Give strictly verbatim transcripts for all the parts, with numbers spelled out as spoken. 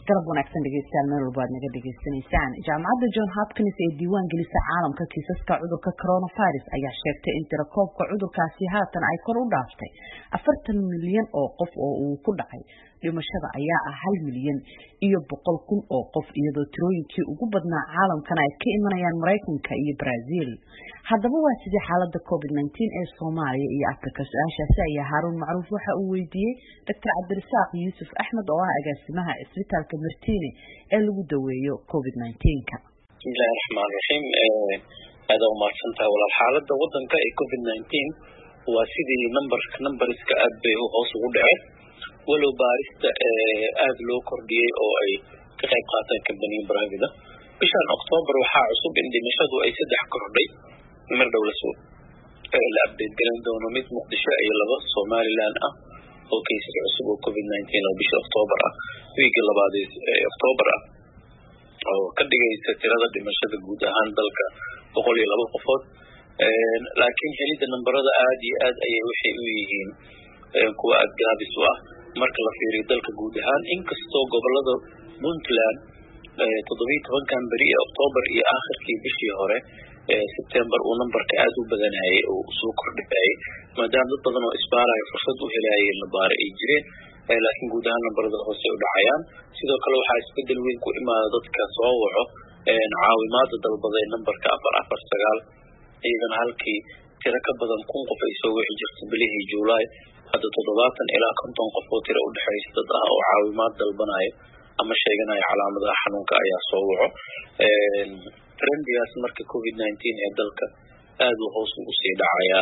galab wanaagsan dhegeystayaal meel walba aad naga dhegeysanaysaan. Jaamacadda John Hopkins ee diiwaan gelisa caalamka kiisaska cudurka coronavirus ayaa sheegtay in tirakoobka cudurkaasi haatan ay kor u dhaaftay afartan milyan oo qof oo uu ku dhacay. Dhimashada ayaa ah hal milyan iyo boqol kun oo qof iyadoo tirooyinkii ugu badnaa caalamkana ay ka imanayaan Mareykanka iyo Brazil. Haddaba waa sidii xaaladda covid nineteen ee Soomaaliya iyo Afrika. Su-aashaasi ayaa Haruun Macruuf waxa uu weydiiyey Doctor Cabdirasaaq Yuusuf Axmed oo ah agaasimaha isbitaalka Martini ee lagu daweeyo covid nineteen-ka. Bismillaahi Raxmaani Raxiim. Aad u mahadsantahay walaal. Xaaladda waddanka ee covid nineteen waa sidii number numberska aad bay u hoos ugu dhaceen. walow baarista aad loo kordhiyay oo ay ka qayb qaateen company private bishan October waxa cusub in dhimashadu ay saddex kordhay mar dhow la soo la update garan doono mid Muqdisho ay laba Somaliland ah oo kiisas cusub oo covid nineteen oo bisha October ah week labaad ee October ah oo ka dhigaysa tirada dhimashada guud ahaan dalka boqol iyo laba qofood laakiin helida nambarada aad iyo aad ayay waxay u yihiin kuwa aad gaabis u ah marka la fiiriyo dalka guud ahaan inkastoo gobolada Puntland toddoba iyo toban kan bari ee October iyo aakhirkii bishii hore ee September uu numberka aad u badanayay oo soo kordhay maadaama dad badan oo isbaaray fursad u helayeen la baaray ay jireen laakiin guud ahaan numberada hoose u dhacayaan sidoo kale waxa isbedel weyn ku imaada dadka soo waco caawimaad dalbaday numberka afar afar sagaal iyadana halkii tiro ka badan kun qof ay soo wixi jirtay bilihii July hadda toddobaatan ilaa konton qof oo tiro u dhaxaysa dad ah oo caawimaad dalbanaya ama sheeganaya calaamadaha xanuunka ayaa soo waco ee trendigaas marka covid nineteen ee dalka aad u hoos ugu sii dhacaya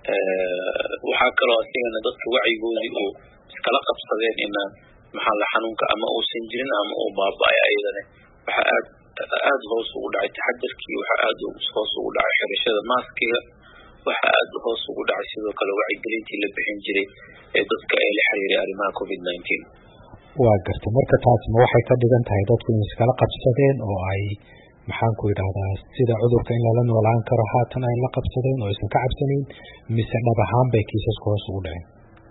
ee waxa kale oo asigana dadka wacyigoodii oo iskala qabsadeen in maxaa la xanuunka ama uu san jirin ama uu baabay ayadana waxa aad aad hoos ugu dhacay taxadirkii waxa aad hoos ugu dhacay xirashada maaskiga waxa aad hoos ugu dhacay sidoo kale wacyigelintii la bixin jiray ee dadka ay la xiriiray arrimaha covid nineteen. waa gartay marka taas ma waxay ka dhigan tahay dadku in iskala qabsadeen oo ay maxaan ku yiraahdaa sida cudurka in la noolaan karo haatan ay la qabsadeen oo aysan ka cabsanin mise dhab ahaan bay kiisasku hoos ugu dhaceen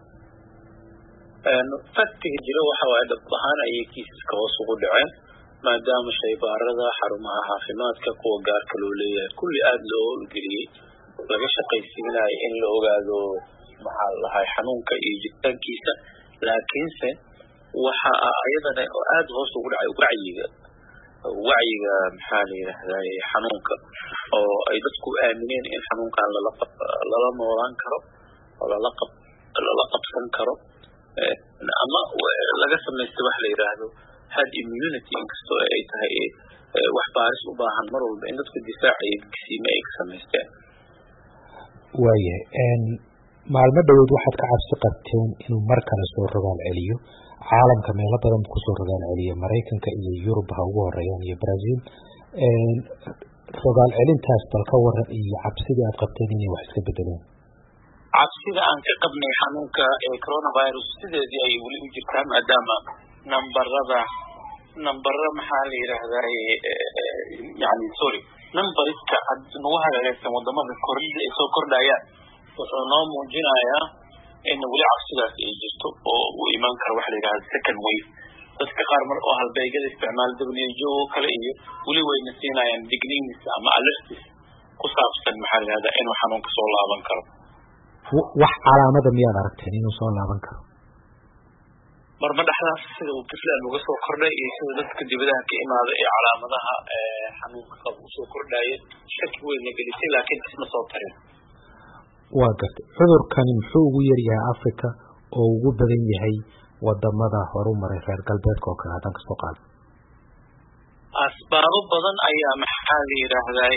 een faktiga jiro waxa waa dhab ahaan ay kiisaska hoos ugu dhaceen maadaama shaybaarada xarumaha caafimaadka kuwa gaarka loo leeyahay kulli aad loo geliyay laga shaqaysiinay in la ogaado maxaa lahay xanuunka iyo jiritaankiisa laakiinse waxa ayadana aad hoos ugu dhacay wacyiga wacyiga maxaa la yiraahdaa xanuunka oo ay dadku aamineen in xanuunkan la la noolaan karo oo la qab la qabsan karo ama laga sameeyo wax la yiraahdo herd immunity inkastoo ay tahay wax baaris u baahan mar walba in dadku difaacay kiisima ay sameystaan waaye een maalmo dhaweed waxaad ka cabsi qabteen inuu mar kale soo rogaal celiyo caalamka meelo badan ku soo rogaal celiyo Mareykanka iyo Yurub ha ugu horeeyaan iyo Brazil een rogaal celintaas bal ka waran iyo cabsida aad qabteen inay wax iska bedelaan cabsida aan ka qabnay xanuunka ee coronavirus sideedii ay wali u jirtaan maadaama numberada numberada maxaa la yiraahdaa yani sorry numberska adnu hagaagsan wadamada kordhida ay soo kordhayaan wuxuu noo muujinayaa in wali cabsidaas ay jirto oo uu iman karo wax la yiraahdo second wave dadka qaar mar oo halbeegada isticmaal W H O kale iyo wali way nasiinayaan dignings ama alerts ku saabsan maxaa la yiraahdaa inuu xanuunka soo laaban karo wax calaamada miyaad aragteen inuu soo laaban karo marba dhaxdaas sida uu tiflaan uga soo kordhay iyo sida dadka dibadaha ka imaada ee calaamadaha xanuunka qab u soo kordhaya shaki weyn gelisay laakiin isma soo tarin waa gartay cudurkan muxuu ugu yar yahay Afrika oo ugu badan yahay wadamada horumaray reer galbeedka oo kale hadan ka soo qaado asbaabo badan ayaa maxaa la yiraahdaa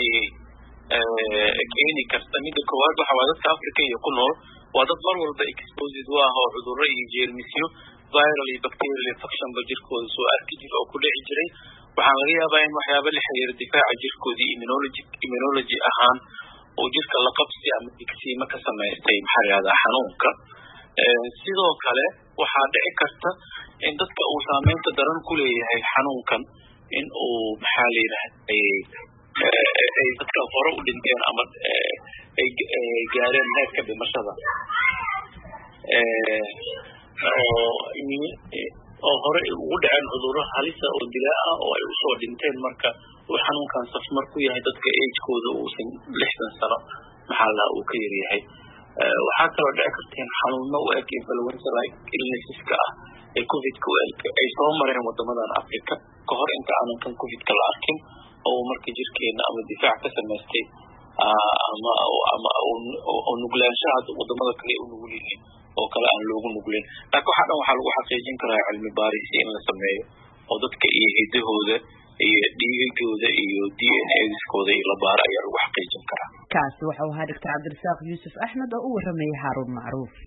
ee keeni karta mid koowaad waxa waa dadka Afrika iyo ku nool waa dad mar walba exposed waa oo cudurro iyo jeermisyo viral iyo bacterial infection ba jirkooda soo arki jiray oo ku dhici jiray waxaa laga yaabaa in waxyaabo la xiriira difaaca jirkooda immunology immunology ahaan oo jirka la qabsi ama digsiima ka sameystay maxaa la yiraahdaa xanuunka ee sidoo kale waxaa dhici karta in dadka uu saameynta daran ku leeyahay xanuunkan in uu maxaa la yiraahdaa ay dadka hore u dhinteen ama ay gaareen heerka dhimashada ee oo hore ugu dhaceen cudurro halisa oo dilaa ah oo ay usoo dhinteen marka uu xanuunkan safmar ku yahay dadka age-kooda uusan lixdan sano maxaa la uu ka yaryahay waxaa kaloo dhici karteen xanuuno u eg influenza like illnesseska ah ee covidka u eg ay soo mareen wadamadan Africa ka hor inta aanan kan covidka la arkin oo marka jirkeena ama difaac ka samaystay ama ama oo nuglaanshaha wadamada kale u nugul yihiin oo kale aan loogu nugleen laakiin waxa dhan waxaa lagu xaqiijin karaa cilmi baaris in la sameeyo oo dadka iyo hidahooda iyo dhiigooda iyo D N A-skooda iyo la baaro ayaa lagu xaqiijin karaa kaasi waxa uu ahaa Doctor Cabdirasaaq Yuusuf Axmed oo u warramay Haarun Macruuf.